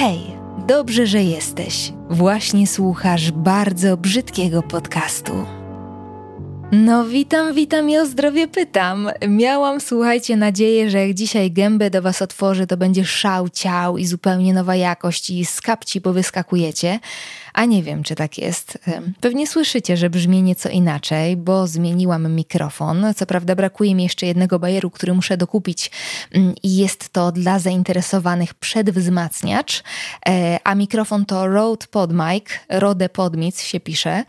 Hej, dobrze, że jesteś. Właśnie słuchasz bardzo brzydkiego podcastu. No witam i o zdrowie pytam. Miałam, słuchajcie, nadzieję, że jak dzisiaj gębę do was otworzę, to będzie szał ciał i zupełnie nowa jakość i z kapci powyskakujecie. A nie wiem, czy tak jest. Pewnie słyszycie, że brzmi nieco inaczej, bo zmieniłam mikrofon. Co prawda brakuje mi jeszcze jednego bajeru, który muszę dokupić i jest to dla zainteresowanych przedwzmacniacz, a mikrofon to Rode PodMic, Rode PodMic się pisze.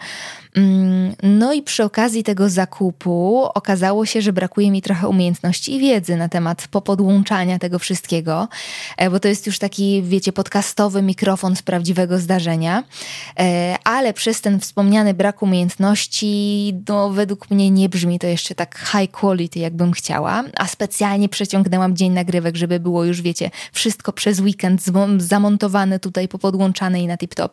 No i przy okazji tego zakupu okazało się, że brakuje mi trochę umiejętności i wiedzy na temat popodłączania tego wszystkiego, bo to jest już taki, wiecie, podcastowy mikrofon z prawdziwego zdarzenia, ale przez ten wspomniany brak umiejętności, no według mnie nie brzmi to jeszcze tak high quality, jakbym chciała, a specjalnie przeciągnęłam dzień nagrywek, żeby było już, wiecie, wszystko przez weekend zamontowane tutaj, popodłączane i na tip-top.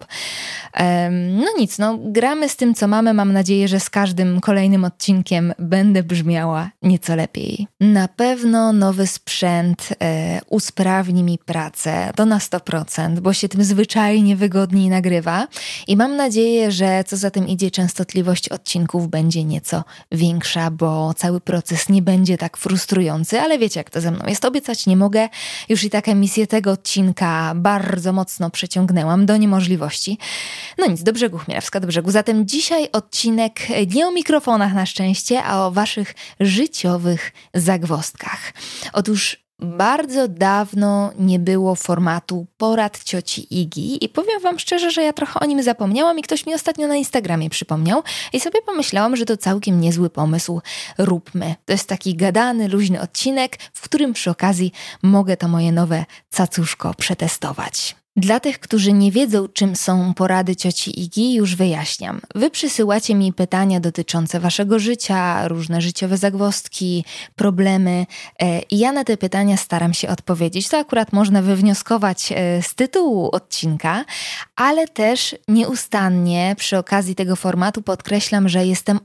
No nic, no gramy z tym, co mamy. Mam nadzieję, że z każdym kolejnym odcinkiem będę brzmiała nieco lepiej. Na pewno nowy sprzęt usprawni mi pracę, to na 100%, bo się tym zwyczajnie wygodniej nagrywa i mam nadzieję, że co za tym idzie, częstotliwość odcinków będzie nieco większa, bo cały proces nie będzie tak frustrujący, ale wiecie, jak to ze mną jest. Obiecać nie mogę. Już i tak emisję tego odcinka bardzo mocno przeciągnęłam do niemożliwości. No nic, do brzegu Chmielewska, do brzegu. Zatem dzisiaj odcinek nie o mikrofonach na szczęście, a o waszych życiowych zagwozdkach. Otóż bardzo dawno nie było formatu porad cioci Igi i powiem wam szczerze, że ja trochę o nim zapomniałam i ktoś mi ostatnio na Instagramie przypomniał i sobie pomyślałam, że to całkiem niezły pomysł. Róbmy. To jest taki gadany, luźny odcinek, w którym przy okazji mogę to moje nowe cacuszko przetestować. Dla tych, którzy nie wiedzą, czym są porady cioci Igi, już wyjaśniam. Wy przysyłacie mi pytania dotyczące waszego życia, różne życiowe zagwozdki, problemy i ja na te pytania staram się odpowiedzieć. To akurat można wywnioskować z tytułu odcinka, ale też nieustannie przy okazji tego formatu podkreślam, że jestem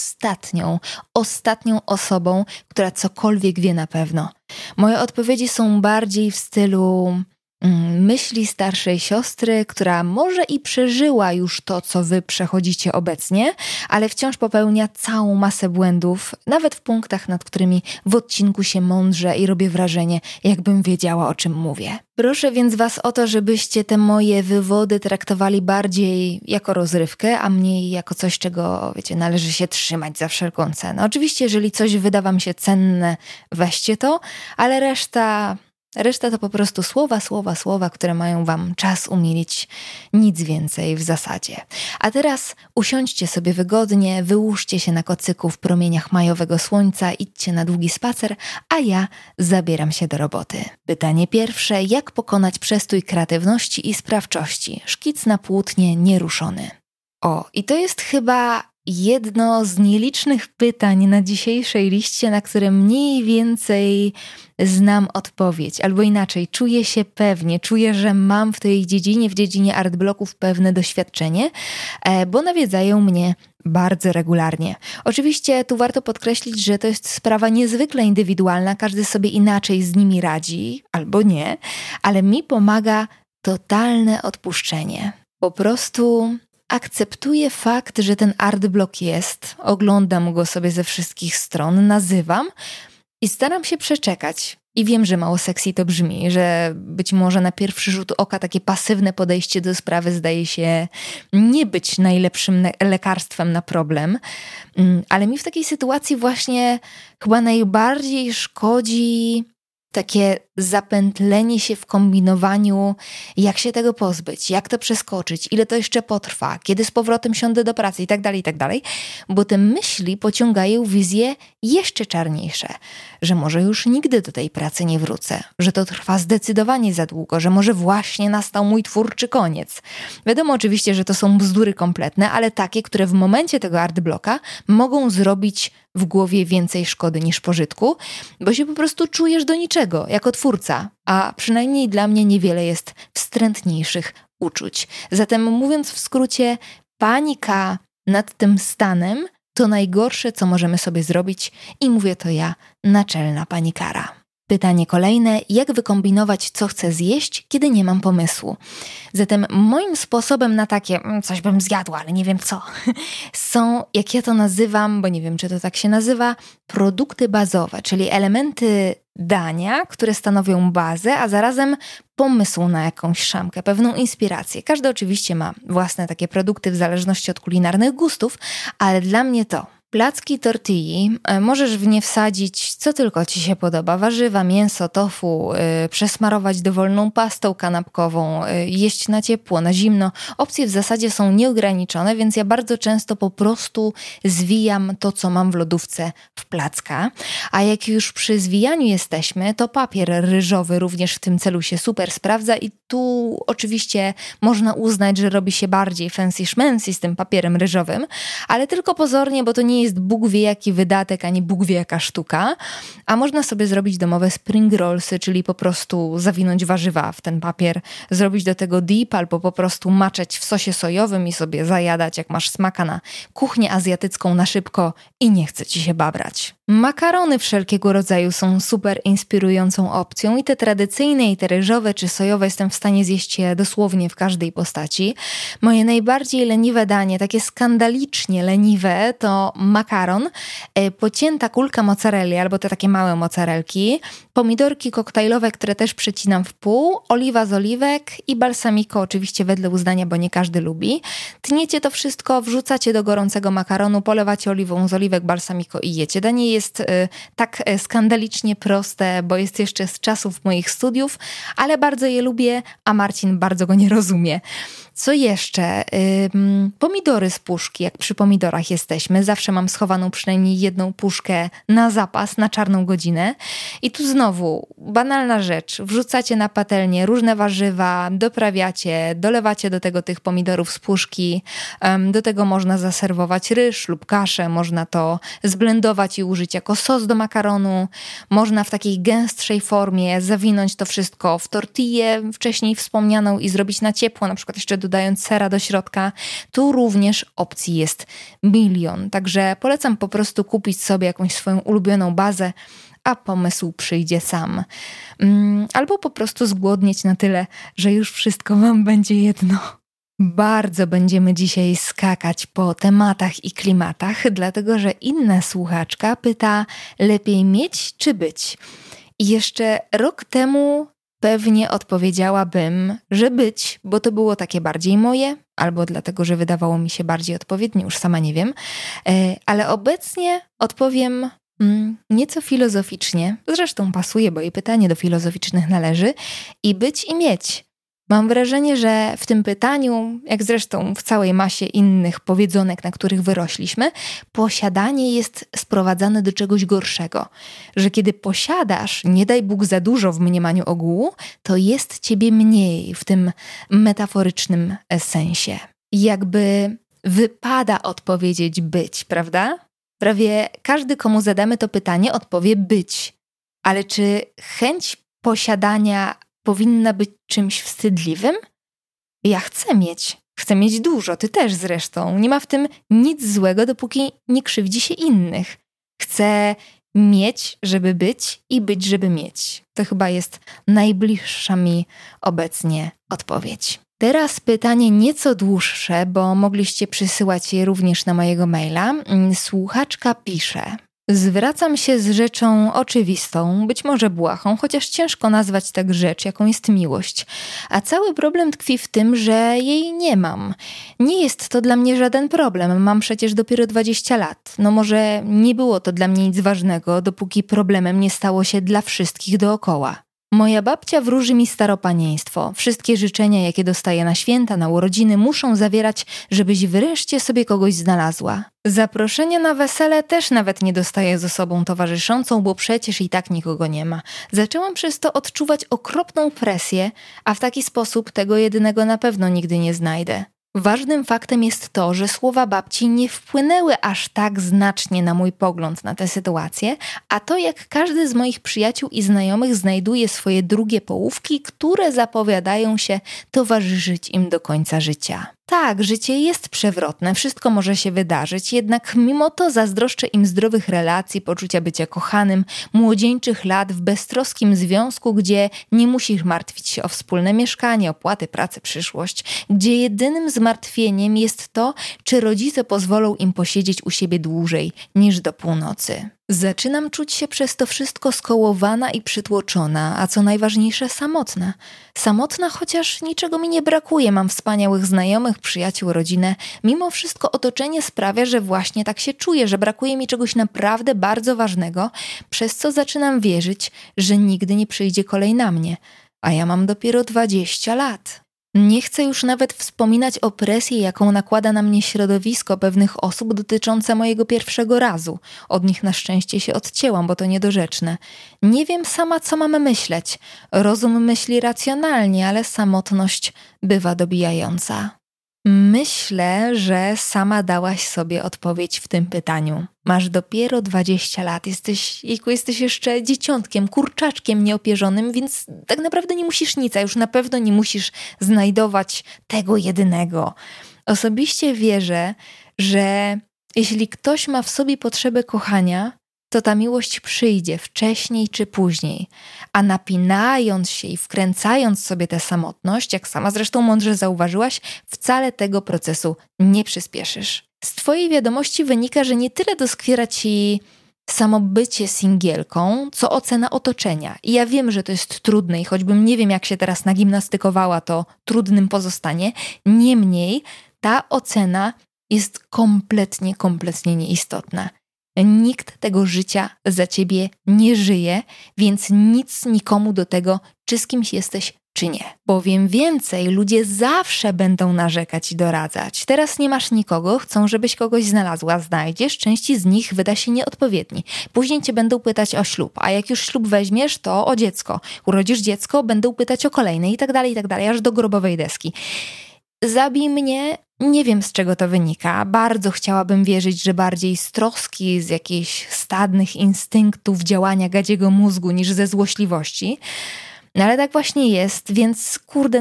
ostatnią osobą, która cokolwiek wie na pewno. Moje odpowiedzi są bardziej w stylu myśli starszej siostry, która może i przeżyła już to, co wy przechodzicie obecnie, ale wciąż popełnia całą masę błędów, nawet w punktach, nad którymi w odcinku się mądrzę i robię wrażenie, jakbym wiedziała, o czym mówię. Proszę więc was o to, żebyście te moje wywody traktowali bardziej jako rozrywkę, a mniej jako coś, czego, wiecie, należy się trzymać za wszelką cenę. Oczywiście, jeżeli coś wyda wam się cenne, weźcie to, ale reszta to po prostu słowa, które mają wam czas umilić, nic więcej w zasadzie. A teraz usiądźcie sobie wygodnie, wyłóżcie się na kocyku w promieniach majowego słońca, idźcie na długi spacer, a ja zabieram się do roboty. Pytanie pierwsze, jak pokonać przestój kreatywności i sprawczości? Szkic na płótnie nieruszony. I to jest chyba jedno z nielicznych pytań na dzisiejszej liście, na które mniej więcej znam odpowiedź, albo inaczej, czuję się pewnie, czuję, że mam w tej dziedzinie, w dziedzinie artblocków pewne doświadczenie, bo nawiedzają mnie bardzo regularnie. Oczywiście tu warto podkreślić, że to jest sprawa niezwykle indywidualna, każdy sobie inaczej z nimi radzi, albo nie, ale mi pomaga totalne odpuszczenie. Po prostu akceptuję fakt, że ten artblock jest, oglądam go sobie ze wszystkich stron, nazywam i staram się przeczekać. I wiem, że mało sexy to brzmi, że być może na pierwszy rzut oka takie pasywne podejście do sprawy zdaje się nie być najlepszym lekarstwem na problem, ale mi w takiej sytuacji właśnie chyba najbardziej szkodzi takie zapętlenie się w kombinowaniu, jak się tego pozbyć, jak to przeskoczyć, ile to jeszcze potrwa, kiedy z powrotem siądę do pracy i tak dalej, bo te myśli pociągają wizje jeszcze czarniejsze, że może już nigdy do tej pracy nie wrócę, że to trwa zdecydowanie za długo, że może właśnie nastał mój twórczy koniec. Wiadomo oczywiście, że to są bzdury kompletne, ale takie, które w momencie tego artblocka mogą zrobić w głowie więcej szkody niż pożytku, bo się po prostu czujesz do niczego, jako twórca, a przynajmniej dla mnie niewiele jest wstrętniejszych uczuć. Zatem mówiąc w skrócie, panika nad tym stanem to najgorsze, co możemy sobie zrobić i mówię to ja, naczelna panikara. Pytanie kolejne, jak wykombinować, co chcę zjeść, kiedy nie mam pomysłu? Zatem moim sposobem na takie, coś bym zjadła, ale nie wiem co, są, jak ja to nazywam, bo nie wiem, czy to tak się nazywa, produkty bazowe, czyli elementy dania, które stanowią bazę, a zarazem pomysł na jakąś szamkę, pewną inspirację. Każdy oczywiście ma własne takie produkty w zależności od kulinarnych gustów, ale dla mnie to placki tortilli, możesz w nie wsadzić co tylko ci się podoba. Warzywa, mięso, tofu, przesmarować dowolną pastą kanapkową, jeść na ciepło, na zimno. Opcje w zasadzie są nieograniczone, więc ja bardzo często po prostu zwijam to, co mam w lodówce w placka. A jak już przy zwijaniu jesteśmy, to papier ryżowy również w tym celu się super sprawdza i tu oczywiście można uznać, że robi się bardziej fancy szmancy z tym papierem ryżowym, ale tylko pozornie, bo to nie jest Bóg wie jaki wydatek, ani Bóg wie jaka sztuka, a można sobie zrobić domowe spring rollsy, czyli po prostu zawinąć warzywa w ten papier, zrobić do tego dip albo po prostu maczeć w sosie sojowym i sobie zajadać, jak masz smaka na kuchnię azjatycką na szybko i nie chce ci się babrać. Makarony wszelkiego rodzaju są super inspirującą opcją i te tradycyjne, i te ryżowe czy sojowe jestem w stanie zjeść je dosłownie w każdej postaci. Moje najbardziej leniwe danie, takie skandalicznie leniwe, to makaron, pocięta kulka mozzarelli albo te takie małe mozzarelki, pomidorki koktajlowe, które też przecinam w pół, oliwa z oliwek i balsamico oczywiście wedle uznania, bo nie każdy lubi. Tniecie to wszystko, wrzucacie do gorącego makaronu, polewacie oliwą z oliwek, balsamico i jecie. Danie jest tak skandalicznie proste, bo jest jeszcze z czasów moich studiów, ale bardzo je lubię, a Marcin bardzo go nie rozumie. Co jeszcze? Pomidory z puszki, jak przy pomidorach jesteśmy. Zawsze mam schowaną przynajmniej jedną puszkę na zapas, na czarną godzinę. I tu znowu banalna rzecz. Wrzucacie na patelnię różne warzywa, doprawiacie, dolewacie do tego tych pomidorów z puszki. Do tego można zaserwować ryż lub kaszę. Można to zblendować i użyć jako sos do makaronu. Można w takiej gęstszej formie zawinąć to wszystko w tortillę wcześniej wspomnianą i zrobić na ciepło, na przykład jeszcze dodając sera do środka. Tu również opcji jest milion. Także polecam po prostu kupić sobie jakąś swoją ulubioną bazę, a pomysł przyjdzie sam. Albo po prostu zgłodnieć na tyle, że już wszystko wam będzie jedno. Bardzo będziemy dzisiaj skakać po tematach i klimatach, dlatego że inna słuchaczka pyta, lepiej mieć czy być? I jeszcze rok temu pewnie odpowiedziałabym, że być, bo to było takie bardziej moje, albo dlatego, że wydawało mi się bardziej odpowiednie, już sama nie wiem, ale obecnie odpowiem nieco filozoficznie, zresztą pasuje, bo jej pytanie do filozoficznych należy, i być i mieć. Mam wrażenie, że w tym pytaniu, jak zresztą w całej masie innych powiedzonek, na których wyrośliśmy, posiadanie jest sprowadzane do czegoś gorszego. Że kiedy posiadasz, nie daj Bóg za dużo w mniemaniu ogółu, to jest ciebie mniej w tym metaforycznym sensie. Jakby wypada odpowiedzieć być, prawda? Prawie każdy, komu zadamy to pytanie, odpowie być. Ale czy chęć posiadania powinna być czymś wstydliwym? Ja chcę mieć dużo, ty też zresztą. Nie ma w tym nic złego, dopóki nie krzywdzi się innych. Chcę mieć, żeby być i być, żeby mieć. To chyba jest najbliższa mi obecnie odpowiedź. Teraz pytanie nieco dłuższe, bo mogliście przysyłać je również na mojego maila. Słuchaczka pisze: zwracam się z rzeczą oczywistą, być może błahą, chociaż ciężko nazwać tak rzecz, jaką jest miłość. A cały problem tkwi w tym, że jej nie mam. Nie jest to dla mnie żaden problem, mam przecież dopiero 20 lat. No może nie było to dla mnie nic ważnego, dopóki problemem nie stało się dla wszystkich dookoła. Moja babcia wróży mi staropanieństwo. Wszystkie życzenia, jakie dostaję na święta, na urodziny, muszą zawierać, żebyś wreszcie sobie kogoś znalazła. Zaproszenia na wesele też nawet nie dostaję z osobą towarzyszącą, bo przecież i tak nikogo nie ma. Zaczęłam przez to odczuwać okropną presję, a w taki sposób tego jedynego na pewno nigdy nie znajdę. Ważnym faktem jest to, że słowa babci nie wpłynęły aż tak znacznie na mój pogląd na tę sytuację, a to jak każdy z moich przyjaciół i znajomych znajduje swoje drugie połówki, które zapowiadają się towarzyszyć im do końca życia. tak, życie jest przewrotne, wszystko może się wydarzyć, jednak mimo to zazdroszczę im zdrowych relacji, poczucia bycia kochanym, młodzieńczych lat w beztroskim związku, gdzie nie musisz martwić się o wspólne mieszkanie, opłaty, pracę, przyszłość, gdzie jedynym zmartwieniem jest to, czy rodzice pozwolą im posiedzieć u siebie dłużej niż do północy. Zaczynam czuć się przez to wszystko skołowana i przytłoczona, a co najważniejsze samotna. Samotna, chociaż niczego mi nie brakuje, mam wspaniałych znajomych, przyjaciół, rodzinę. Mimo wszystko otoczenie sprawia, że właśnie tak się czuję, że brakuje mi czegoś naprawdę bardzo ważnego, przez co zaczynam wierzyć, że nigdy nie przyjdzie kolej na mnie. A ja mam dopiero 20 lat. Nie chcę już nawet wspominać o presji, jaką nakłada na mnie środowisko pewnych osób dotyczące mojego pierwszego razu. Od nich na szczęście się odcięłam, bo to niedorzeczne. Nie wiem sama, co mam myśleć. Rozum myśli racjonalnie, ale samotność bywa dobijająca. Myślę, że sama dałaś sobie odpowiedź w tym pytaniu. Masz dopiero 20 lat, jesteś jeszcze dzieciątkiem, kurczaczkiem nieopierzonym, więc tak naprawdę nie musisz nic, a już na pewno nie musisz znajdować tego jedynego. Osobiście wierzę, że jeśli ktoś ma w sobie potrzebę kochania, to ta miłość przyjdzie wcześniej czy później, a napinając się i wkręcając sobie tę samotność, jak sama zresztą mądrze zauważyłaś, wcale tego procesu nie przyspieszysz. Z twojej wiadomości wynika, że nie tyle doskwiera ci samo bycie singielką, co ocena otoczenia. I ja wiem, że to jest trudne i choćbym nie wiem, jak się teraz nagimnastykowała, to trudnym pozostanie. Niemniej ta ocena jest kompletnie nieistotna. Nikt tego życia za ciebie nie żyje, więc nic nikomu do tego, czy z kimś jesteś, czy nie. Powiem więcej, ludzie zawsze będą narzekać i doradzać. Teraz nie masz nikogo, chcą, żebyś kogoś znalazła, znajdziesz, części z nich wyda się nieodpowiedni. Później cię będą pytać o ślub, a jak już ślub weźmiesz, to o dziecko. Urodzisz dziecko, będą pytać o kolejne i tak dalej, aż do grobowej deski. Zabij mnie, nie wiem z czego to wynika. Bardzo chciałabym wierzyć, że bardziej z troski, z jakichś stadnych instynktów działania gadziego mózgu niż ze złośliwości. No ale tak właśnie jest, więc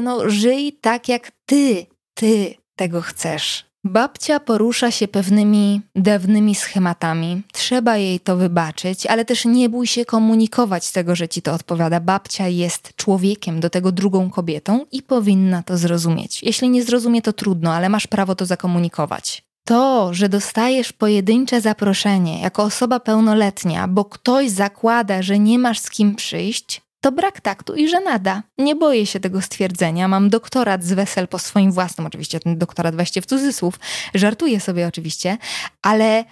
żyj tak jak ty tego chcesz. Babcia porusza się pewnymi dawnymi schematami. Trzeba jej to wybaczyć, ale też nie bój się komunikować tego, że ci to odpowiada. Babcia jest człowiekiem, do tego drugą kobietą i powinna to zrozumieć. Jeśli nie zrozumie, to trudno, ale masz prawo to zakomunikować. To, że dostajesz pojedyncze zaproszenie jako osoba pełnoletnia, bo ktoś zakłada, że nie masz z kim przyjść, to brak taktu i żenada. Nie boję się tego stwierdzenia. Mam doktorat z wesel po swoim własnym, oczywiście ten doktorat weźcie w cudzysłów, żartuję sobie oczywiście, ale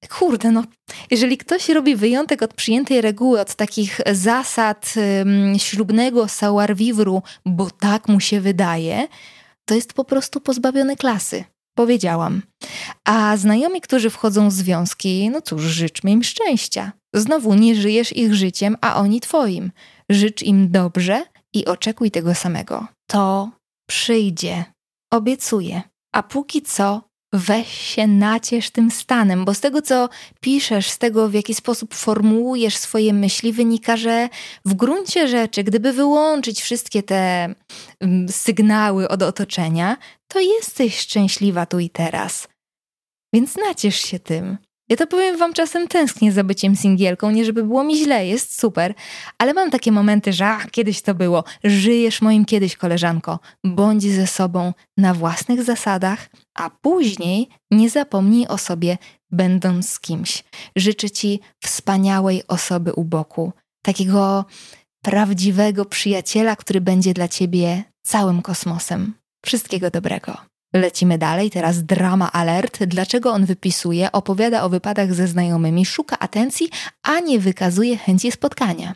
jeżeli ktoś robi wyjątek od przyjętej reguły, od takich zasad ślubnego savoir-vivre, bo tak mu się wydaje, to jest po prostu pozbawiony klasy. Powiedziałam. A znajomi, którzy wchodzą w związki, życzmy im szczęścia. Znowu nie żyjesz ich życiem, a oni twoim. Życz im dobrze i oczekuj tego samego. To przyjdzie. Obiecuję. A póki co weź się naciesz tym stanem, bo z tego, co piszesz, z tego, w jaki sposób formułujesz swoje myśli, wynika, że w gruncie rzeczy, gdyby wyłączyć wszystkie te sygnały od otoczenia, to jesteś szczęśliwa tu i teraz. Więc naciesz się tym. Ja to powiem wam, czasem tęsknię za byciem singielką, nie żeby było mi źle, jest super, ale mam takie momenty, że kiedyś to było. Żyjesz moim kiedyś, koleżanko. Bądź ze sobą na własnych zasadach, a później nie zapomnij o sobie, będąc z kimś. Życzę ci wspaniałej osoby u boku, takiego prawdziwego przyjaciela, który będzie dla ciebie całym kosmosem. Wszystkiego dobrego. Lecimy dalej, teraz drama alert. Dlaczego on wypisuje, opowiada o wypadach ze znajomymi, szuka atencji, a nie wykazuje chęci spotkania?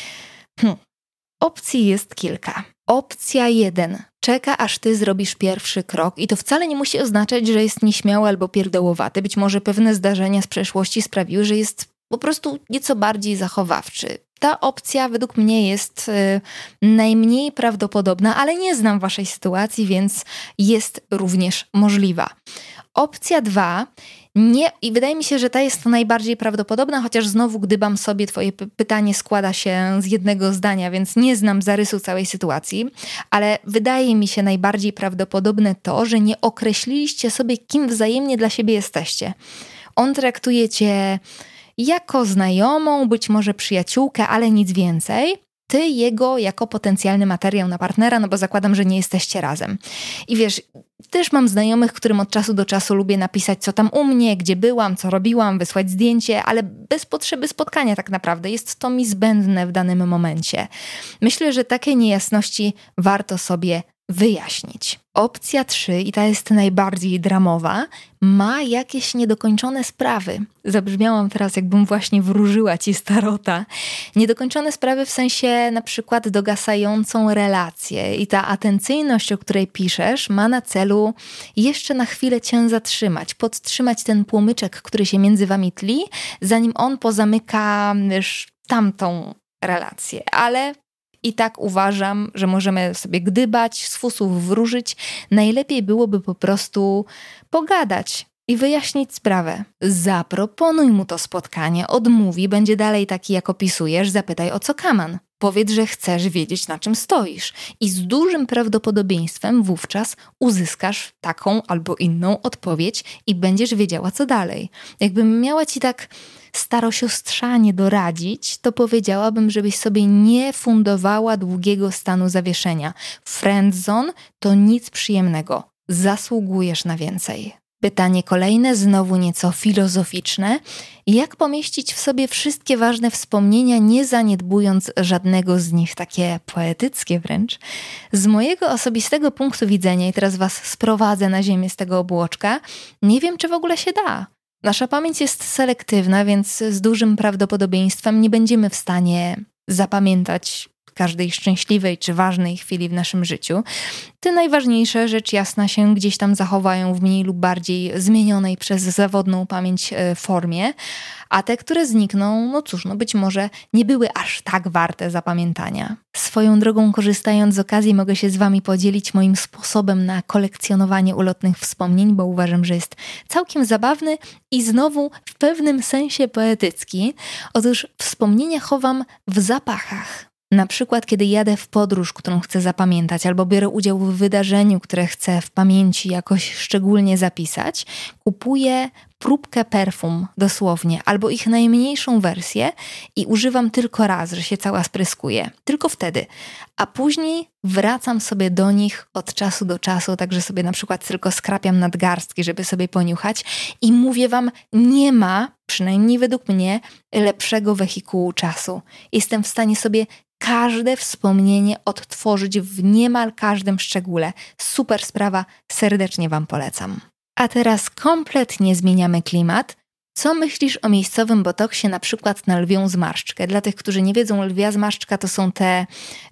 Opcji jest kilka. Opcja 1. Czeka, aż ty zrobisz pierwszy krok i to wcale nie musi oznaczać, że jest nieśmiały albo pierdołowaty. Być może pewne zdarzenia z przeszłości sprawiły, że jest po prostu nieco bardziej zachowawczy. Ta opcja według mnie jest najmniej prawdopodobna, ale nie znam waszej sytuacji, więc jest również możliwa. Opcja 2. Nie, i wydaje mi się, że ta jest najbardziej prawdopodobna, chociaż znowu gdybam sobie, twoje pytanie składa się z jednego zdania, więc nie znam zarysu całej sytuacji, ale wydaje mi się najbardziej prawdopodobne to, że nie określiliście sobie, kim wzajemnie dla siebie jesteście. On traktuje cię jako znajomą, być może przyjaciółkę, ale nic więcej. Ty jego jako potencjalny materiał na partnera, no bo zakładam, że nie jesteście razem. I wiesz, też mam znajomych, którym od czasu do czasu lubię napisać, co tam u mnie, gdzie byłam, co robiłam, wysłać zdjęcie, ale bez potrzeby spotkania tak naprawdę. Jest to mi zbędne w danym momencie. Myślę, że takie niejasności warto sobie wyjaśnić. Opcja 3, i ta jest najbardziej dramowa, ma jakieś niedokończone sprawy. Zabrzmiałam teraz, jakbym właśnie wróżyła ci z tarota. Niedokończone sprawy w sensie na przykład dogasającą relację i ta atencyjność, o której piszesz, ma na celu jeszcze na chwilę cię zatrzymać, podtrzymać ten płomyczek, który się między wami tli, zanim on pozamyka tamtą relację. Ale i tak uważam, że możemy sobie gdybać, z fusów wróżyć. Najlepiej byłoby po prostu pogadać i wyjaśnić sprawę. Zaproponuj mu to spotkanie, odmówi, będzie dalej taki jak opisujesz, zapytaj o co kaman. Powiedz, że chcesz wiedzieć, na czym stoisz i z dużym prawdopodobieństwem wówczas uzyskasz taką albo inną odpowiedź i będziesz wiedziała, co dalej. Jakbym miała ci tak starosiostrzanie doradzić, to powiedziałabym, żebyś sobie nie fundowała długiego stanu zawieszenia. Friendzone to nic przyjemnego. Zasługujesz na więcej. Pytanie kolejne, znowu nieco filozoficzne. Jak pomieścić w sobie wszystkie ważne wspomnienia, nie zaniedbując żadnego z nich, takie poetyckie wręcz? Z mojego osobistego punktu widzenia, i teraz was sprowadzę na ziemię z tego obłoczka, nie wiem, czy w ogóle się da. Nasza pamięć jest selektywna, więc z dużym prawdopodobieństwem nie będziemy w stanie zapamiętać każdej szczęśliwej czy ważnej chwili w naszym życiu. Te najważniejsze, rzecz jasna, się gdzieś tam zachowają w mniej lub bardziej zmienionej przez zawodną pamięć formie, a te, które znikną, no cóż, no być może nie były aż tak warte zapamiętania. Swoją drogą, korzystając z okazji, mogę się z wami podzielić moim sposobem na kolekcjonowanie ulotnych wspomnień, bo uważam, że jest całkiem zabawny i znowu w pewnym sensie poetycki. Otóż wspomnienia chowam w zapachach. Na przykład, kiedy jadę w podróż, którą chcę zapamiętać, albo biorę udział w wydarzeniu, które chcę w pamięci jakoś szczególnie zapisać, kupuję próbkę perfum, dosłownie, albo ich najmniejszą wersję i używam tylko raz, że się cała spryskuję. Tylko wtedy. A później wracam sobie do nich od czasu do czasu, także sobie na przykład tylko skrapiam nadgarstki, żeby sobie poniuchać i mówię wam, nie ma, przynajmniej według mnie, lepszego wehikułu czasu. Jestem w stanie sobie każde wspomnienie odtworzyć w niemal każdym szczególe. Super sprawa, serdecznie wam polecam. A teraz kompletnie zmieniamy klimat. Co myślisz o miejscowym botoksie na przykład na lwią zmarszczkę? Dla tych, którzy nie wiedzą, lwia zmarszczka to są te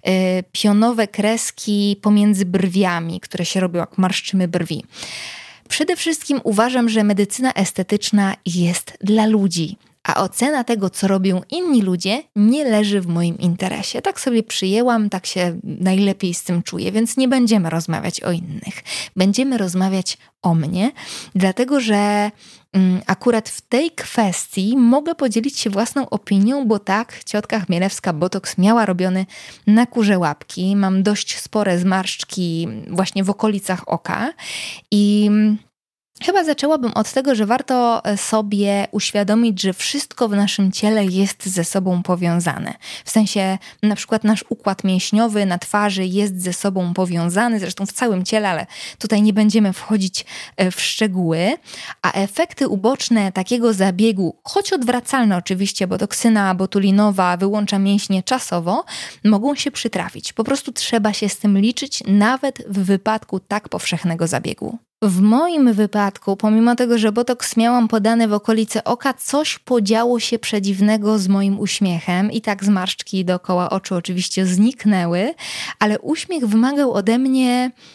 pionowe kreski pomiędzy brwiami, które się robią, jak marszczymy brwi. Przede wszystkim uważam, że medycyna estetyczna jest dla ludzi, a ocena tego, co robią inni ludzie, nie leży w moim interesie. Tak sobie przyjęłam, tak się najlepiej z tym czuję, więc nie będziemy rozmawiać o innych. Będziemy rozmawiać o mnie, dlatego że akurat w tej kwestii mogę podzielić się własną opinią, bo tak, ciotka Chmielewska botoks miała robiony na kurze łapki. Mam dość spore zmarszczki właśnie w okolicach oka i chyba zaczęłabym od tego, że warto sobie uświadomić, że wszystko w naszym ciele jest ze sobą powiązane. W sensie na przykład nasz układ mięśniowy na twarzy jest ze sobą powiązany, zresztą w całym ciele, ale tutaj nie będziemy wchodzić w szczegóły. A efekty uboczne takiego zabiegu, choć odwracalne oczywiście, bo toksyna botulinowa wyłącza mięśnie czasowo, mogą się przytrafić. Po prostu trzeba się z tym liczyć, nawet w wypadku tak powszechnego zabiegu. W moim wypadku, pomimo tego, że botoks miałam podany w okolice oka, coś podziało się przedziwnego z moim uśmiechem i tak zmarszczki dookoła oczu oczywiście zniknęły, ale uśmiech wymagał ode mnie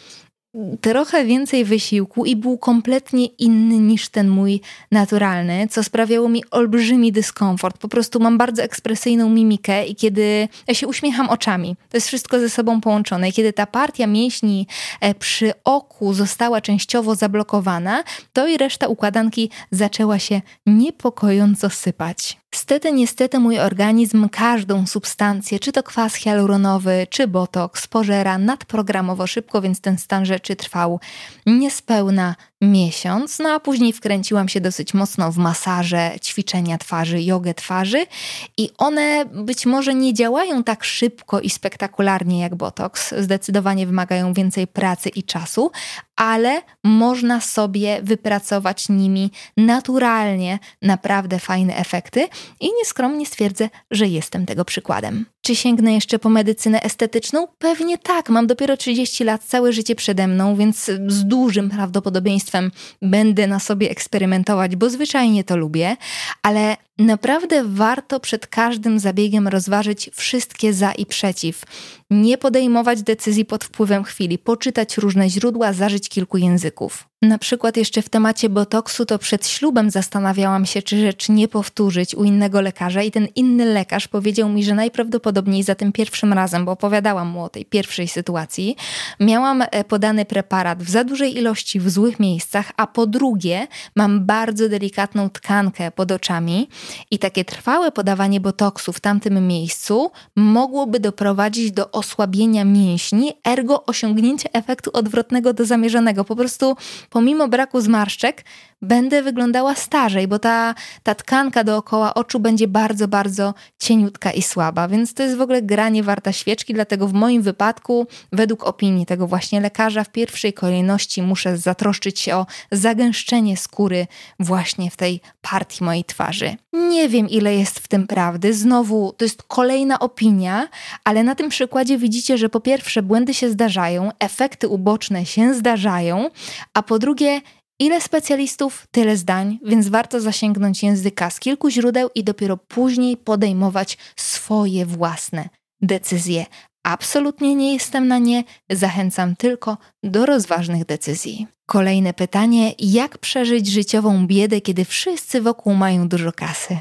trochę więcej wysiłku i był kompletnie inny niż ten mój naturalny, co sprawiało mi olbrzymi dyskomfort. Po prostu mam bardzo ekspresyjną mimikę i kiedy ja się uśmiecham oczami, to jest wszystko ze sobą połączone. I kiedy ta partia mięśni przy oku została częściowo zablokowana, to i reszta układanki zaczęła się niepokojąco sypać. Stety, niestety mój organizm każdą substancję, czy to kwas hialuronowy, czy botoks, pożera nadprogramowo szybko, więc ten stan rzeczy trwał niespełna miesiąc. No a później wkręciłam się dosyć mocno w masaże, ćwiczenia twarzy, jogę twarzy i one być może nie działają tak szybko i spektakularnie jak botoks. Zdecydowanie wymagają więcej pracy i czasu, ale można sobie wypracować nimi naturalnie naprawdę fajne efekty i nieskromnie stwierdzę, że jestem tego przykładem. Czy sięgnę jeszcze po medycynę estetyczną? Pewnie tak, mam dopiero 30 lat, całe życie przede mną, więc z dużym prawdopodobieństwem będę na sobie eksperymentować, bo zwyczajnie to lubię, ale naprawdę warto przed każdym zabiegiem rozważyć wszystkie za i przeciw. Nie podejmować decyzji pod wpływem chwili, poczytać różne źródła, zażyć kilku języków. Na przykład jeszcze w temacie botoksu to przed ślubem zastanawiałam się, czy rzecz nie powtórzyć u innego lekarza i ten inny lekarz powiedział mi, że najprawdopodobniej za tym pierwszym razem, bo opowiadałam mu o tej pierwszej sytuacji, miałam podany preparat w za dużej ilości w złych miejscach, a po drugie mam bardzo delikatną tkankę pod oczami i takie trwałe podawanie botoksu w tamtym miejscu mogłoby doprowadzić do osłabienia mięśni, ergo osiągnięcia efektu odwrotnego do zamierzonego. Po prostu pomimo braku zmarszczek będę wyglądała starzej, bo ta tkanka dookoła oczu będzie bardzo, bardzo cieniutka i słaba, więc to jest w ogóle gra nie warta świeczki, dlatego w moim wypadku, według opinii tego właśnie lekarza, w pierwszej kolejności muszę zatroszczyć się o zagęszczenie skóry właśnie w tej partii mojej twarzy. Nie wiem, ile jest w tym prawdy, znowu to jest kolejna opinia, ale na tym przykładzie widzicie, że po pierwsze błędy się zdarzają, efekty uboczne się zdarzają, a po drugie ile specjalistów, tyle zdań, więc warto zasięgnąć języka z kilku źródeł i dopiero później podejmować swoje własne decyzje. Absolutnie nie jestem na nie, zachęcam tylko do rozważnych decyzji. Kolejne pytanie, jak przeżyć życiową biedę, kiedy wszyscy wokół mają dużo kasy?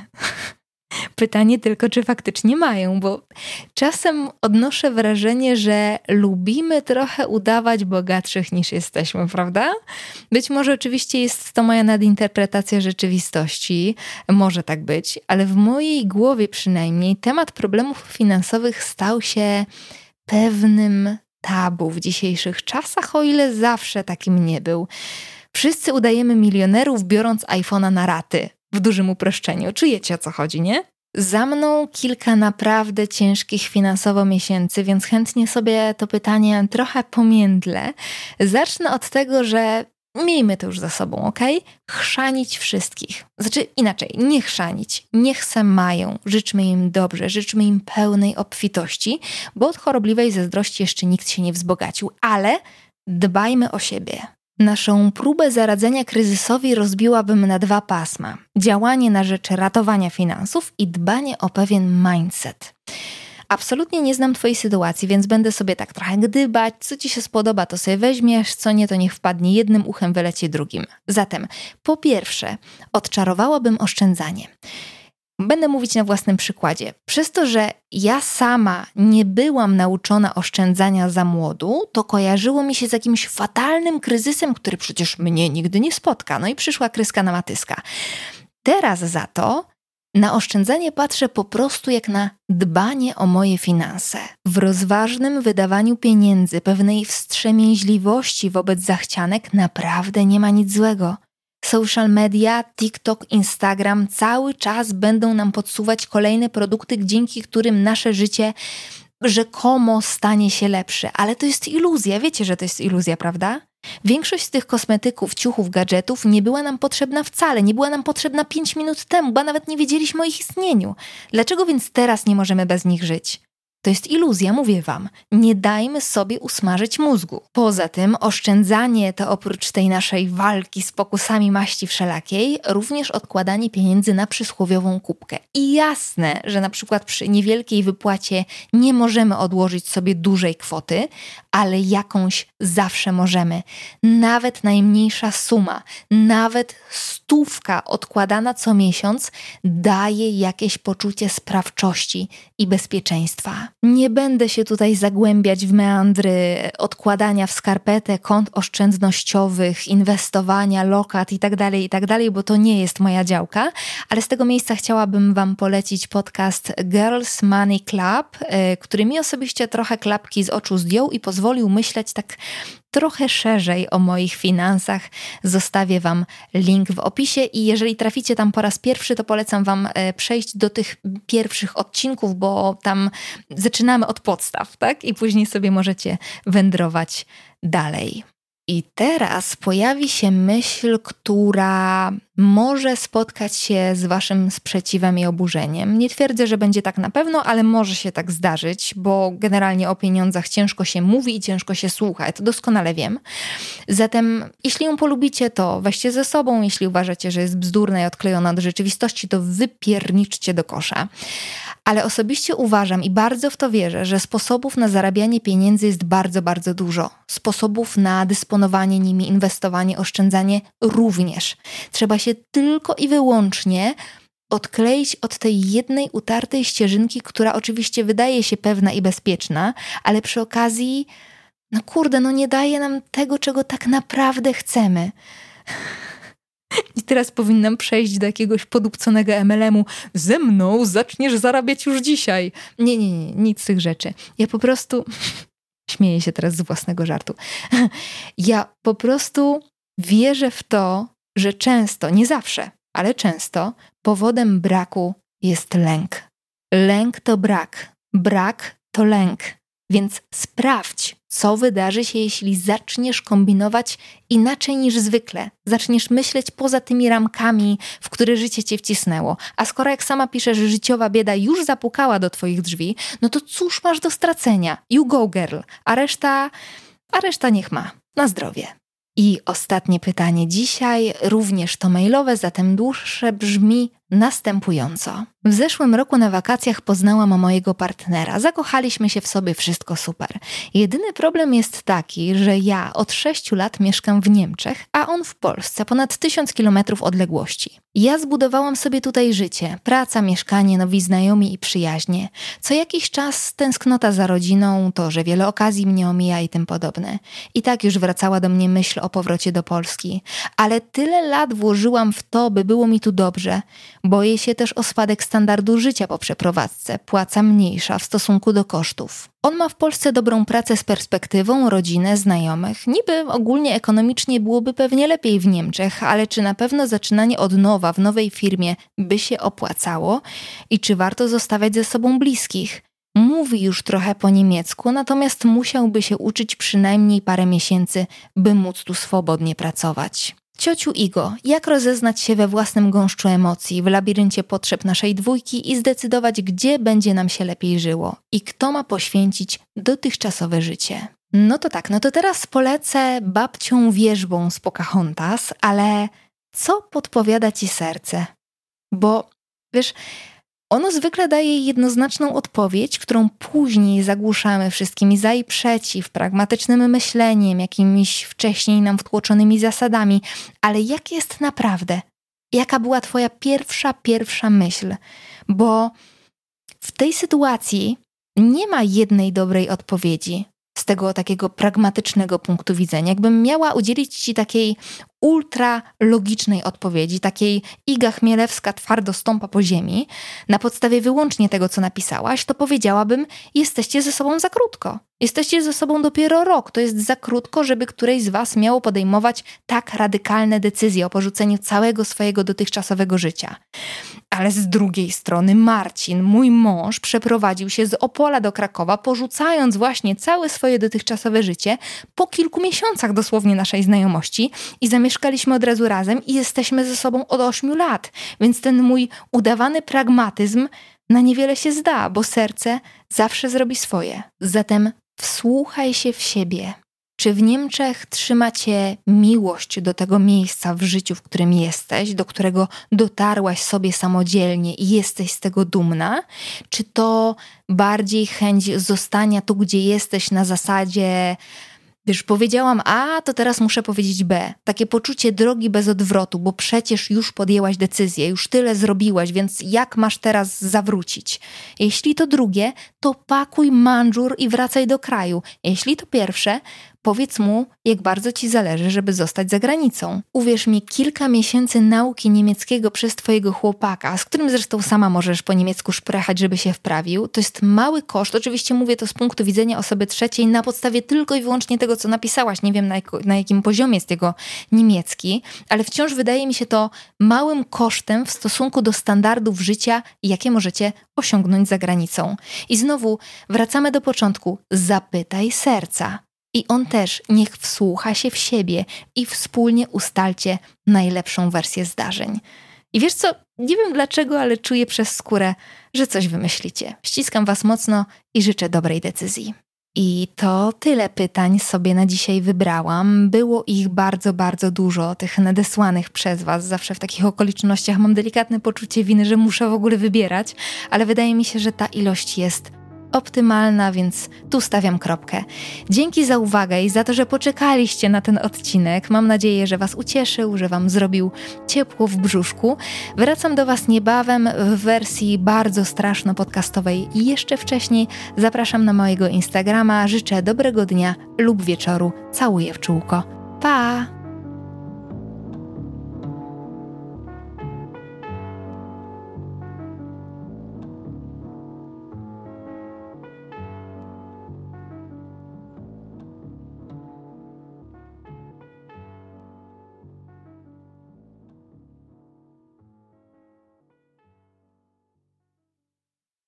Pytanie tylko, czy faktycznie mają, bo czasem odnoszę wrażenie, że lubimy trochę udawać bogatszych niż jesteśmy, prawda? Być może oczywiście jest to moja nadinterpretacja rzeczywistości, może tak być, ale w mojej głowie przynajmniej temat problemów finansowych stał się pewnym tabu w dzisiejszych czasach, o ile zawsze takim nie był. Wszyscy udajemy milionerów, biorąc iPhone'a na raty. W dużym uproszczeniu. Czujecie, o co chodzi, nie? Za mną kilka naprawdę ciężkich finansowo miesięcy, więc chętnie sobie to pytanie trochę pomiędlę. Zacznę od tego, że miejmy to już za sobą, okej? Chrzanić wszystkich. Znaczy inaczej, nie chrzanić. Niech se mają. Życzmy im dobrze, życzmy im pełnej obfitości, bo od chorobliwej zazdrości jeszcze nikt się nie wzbogacił, ale dbajmy o siebie. Naszą próbę zaradzenia kryzysowi rozbiłabym na 2 pasma. Działanie na rzecz ratowania finansów i dbanie o pewien mindset. Absolutnie nie znam twojej sytuacji, więc będę sobie tak trochę gdybać, co ci się spodoba, to sobie weźmiesz, co nie, to niech wpadnie jednym uchem, wyleci drugim. Zatem, po pierwsze, odczarowałabym oszczędzanie. Będę mówić na własnym przykładzie. Przez to, że ja sama nie byłam nauczona oszczędzania za młodu, to kojarzyło mi się z jakimś fatalnym kryzysem, który przecież mnie nigdy nie spotka. No i przyszła kryska na matyska. Teraz za to na oszczędzanie patrzę po prostu jak na dbanie o moje finanse. W rozważnym wydawaniu pieniędzy, pewnej wstrzemięźliwości wobec zachcianek naprawdę nie ma nic złego. Social media, TikTok, Instagram cały czas będą nam podsuwać kolejne produkty, dzięki którym nasze życie rzekomo stanie się lepsze. Ale to jest iluzja, wiecie, że to jest iluzja, prawda? Większość z tych kosmetyków, ciuchów, gadżetów nie była nam potrzebna wcale, nie była nam potrzebna 5 minut temu, bo nawet nie wiedzieliśmy o ich istnieniu. Dlaczego więc teraz nie możemy bez nich żyć? To jest iluzja, mówię wam. Nie dajmy sobie usmażyć mózgu. Poza tym oszczędzanie to oprócz tej naszej walki z pokusami maści wszelakiej, również odkładanie pieniędzy na przysłowiową kubkę. I jasne, że na przykład przy niewielkiej wypłacie nie możemy odłożyć sobie dużej kwoty, ale jakąś zawsze możemy. Nawet najmniejsza suma, nawet 100 odkładana co miesiąc daje jakieś poczucie sprawczości i bezpieczeństwa. Nie będę się tutaj zagłębiać w meandry odkładania w skarpetę, kont oszczędnościowych, inwestowania, lokat itd., bo to nie jest moja działka, ale z tego miejsca chciałabym wam polecić podcast Girls Money Club, który mi osobiście trochę klapki z oczu zdjął i pozwolił myśleć tak trochę szerzej o moich finansach. Zostawię wam link w opisie i jeżeli traficie tam po raz pierwszy, to polecam wam przejść do tych pierwszych odcinków, bo tam zaczynamy od podstaw, tak? I później sobie możecie wędrować dalej. I teraz pojawi się myśl, która może spotkać się z waszym sprzeciwem i oburzeniem. Nie twierdzę, że będzie tak na pewno, ale może się tak zdarzyć, bo generalnie o pieniądzach ciężko się mówi i ciężko się słucha. Ja to doskonale wiem. Zatem jeśli ją polubicie, to weźcie ze sobą. Jeśli uważacie, że jest bzdurna i odklejona od rzeczywistości, to wypierniczcie do kosza. Ale osobiście uważam i bardzo w to wierzę, że sposobów na zarabianie pieniędzy jest bardzo, bardzo dużo. Sposobów na dysponowanie nimi, inwestowanie, oszczędzanie również. Trzeba się tylko i wyłącznie odkleić od tej jednej utartej ścieżynki, która oczywiście wydaje się pewna i bezpieczna, ale przy okazji, nie daje nam tego, czego tak naprawdę chcemy. I teraz powinnam przejść do jakiegoś podupconego MLM-u. Ze mną zaczniesz zarabiać już dzisiaj. Nie, nic z tych rzeczy. Ja po prostu... Śmieję się teraz z własnego żartu. Ja po prostu wierzę w to, że często, nie zawsze, ale często powodem braku jest lęk. Lęk to brak. Brak to lęk. Więc sprawdź, co wydarzy się, jeśli zaczniesz kombinować inaczej niż zwykle. Zaczniesz myśleć poza tymi ramkami, w które życie cię wcisnęło. A skoro, jak sama piszesz, życiowa bieda już zapukała do twoich drzwi, no to cóż masz do stracenia? You go, girl. A reszta niech ma. Na zdrowie. I ostatnie pytanie dzisiaj, również to mailowe, zatem dłuższe, brzmi następująco. W zeszłym roku na wakacjach poznałam mojego partnera. Zakochaliśmy się w sobie, wszystko super. Jedyny problem jest taki, że ja od 6 lat mieszkam w Niemczech, a on w Polsce, ponad 1000 kilometrów odległości. Ja zbudowałam sobie tutaj życie, praca, mieszkanie, nowi znajomi i przyjaźnie. Co jakiś czas tęsknota za rodziną, to, że wiele okazji mnie omija i tym podobne. I tak już wracała do mnie myśl o powrocie do Polski. Ale tyle lat włożyłam w to, by było mi tu dobrze. Boję się też o spadek standardu życia po przeprowadzce, płaca mniejsza w stosunku do kosztów. On ma w Polsce dobrą pracę z perspektywą, rodzinę, znajomych. Niby ogólnie ekonomicznie byłoby pewnie lepiej w Niemczech, ale czy na pewno zaczynanie od nowa w nowej firmie by się opłacało? I czy warto zostawiać ze sobą bliskich? Mówi już trochę po niemiecku, natomiast musiałby się uczyć przynajmniej parę miesięcy, by móc tu swobodnie pracować. Ciociu Igo, jak rozeznać się we własnym gąszczu emocji, w labiryncie potrzeb naszej dwójki i zdecydować, gdzie będzie nam się lepiej żyło i kto ma poświęcić dotychczasowe życie? No to teraz polecę babcią wierzbą z Pocahontas, ale co podpowiada ci serce? Bo wiesz, ono zwykle daje jednoznaczną odpowiedź, którą później zagłuszamy wszystkimi za i przeciw, pragmatycznym myśleniem, jakimiś wcześniej nam wtłoczonymi zasadami. Ale jak jest naprawdę? Jaka była twoja pierwsza myśl? Bo w tej sytuacji nie ma jednej dobrej odpowiedzi z tego takiego pragmatycznego punktu widzenia. Jakbym miała udzielić ci takiej ultra logicznej odpowiedzi, takiej Iga Chmielewska twardo stąpa po ziemi, na podstawie wyłącznie tego, co napisałaś, to powiedziałabym, jesteście ze sobą za krótko. Jesteście ze sobą dopiero rok. To jest za krótko, żeby któreś z was miało podejmować tak radykalne decyzje o porzuceniu całego swojego dotychczasowego życia. Ale z drugiej strony Marcin, mój mąż, przeprowadził się z Opola do Krakowa, porzucając właśnie całe swoje dotychczasowe życie po kilku miesiącach dosłownie naszej znajomości i zamieszkaliśmy od razu razem i jesteśmy ze sobą od 8 lat. Więc ten mój udawany pragmatyzm na niewiele się zda, bo serce zawsze zrobi swoje. Zatem wsłuchaj się w siebie. Czy w Niemczech trzyma cię miłość do tego miejsca w życiu, w którym jesteś, do którego dotarłaś sobie samodzielnie i jesteś z tego dumna? Czy to bardziej chęć zostania tu, gdzie jesteś na zasadzie, wiesz, powiedziałam A, to teraz muszę powiedzieć B. Takie poczucie drogi bez odwrotu, bo przecież już podjęłaś decyzję, już tyle zrobiłaś, więc jak masz teraz zawrócić? Jeśli to drugie, to pakuj mandżur i wracaj do kraju. Jeśli to pierwsze, powiedz mu, jak bardzo ci zależy, żeby zostać za granicą. Uwierz mi, kilka miesięcy nauki niemieckiego przez twojego chłopaka, z którym zresztą sama możesz po niemiecku szprechać, żeby się wprawił, to jest mały koszt. Oczywiście mówię to z punktu widzenia osoby trzeciej na podstawie tylko i wyłącznie tego, co napisałaś. Nie wiem, na jakim poziomie jest jego niemiecki, ale wciąż wydaje mi się to małym kosztem w stosunku do standardów życia, jakie możecie osiągnąć za granicą. I znowu wracamy do początku. Zapytaj serca. I on też niech wsłucha się w siebie i wspólnie ustalcie najlepszą wersję zdarzeń. I wiesz co, nie wiem dlaczego, ale czuję przez skórę, że coś wymyślicie. Ściskam was mocno i życzę dobrej decyzji. I to tyle pytań sobie na dzisiaj wybrałam. Było ich bardzo, bardzo dużo, tych nadesłanych przez was. Zawsze w takich okolicznościach mam delikatne poczucie winy, że muszę w ogóle wybierać, ale wydaje mi się, że ta ilość jest optymalna, więc tu stawiam kropkę. Dzięki za uwagę i za to, że poczekaliście na ten odcinek. Mam nadzieję, że was ucieszył, że wam zrobił ciepło w brzuszku. Wracam do was niebawem w wersji bardzo straszno-podcastowej i jeszcze wcześniej zapraszam na mojego Instagrama. Życzę dobrego dnia lub wieczoru. Całuję w czółko. Pa!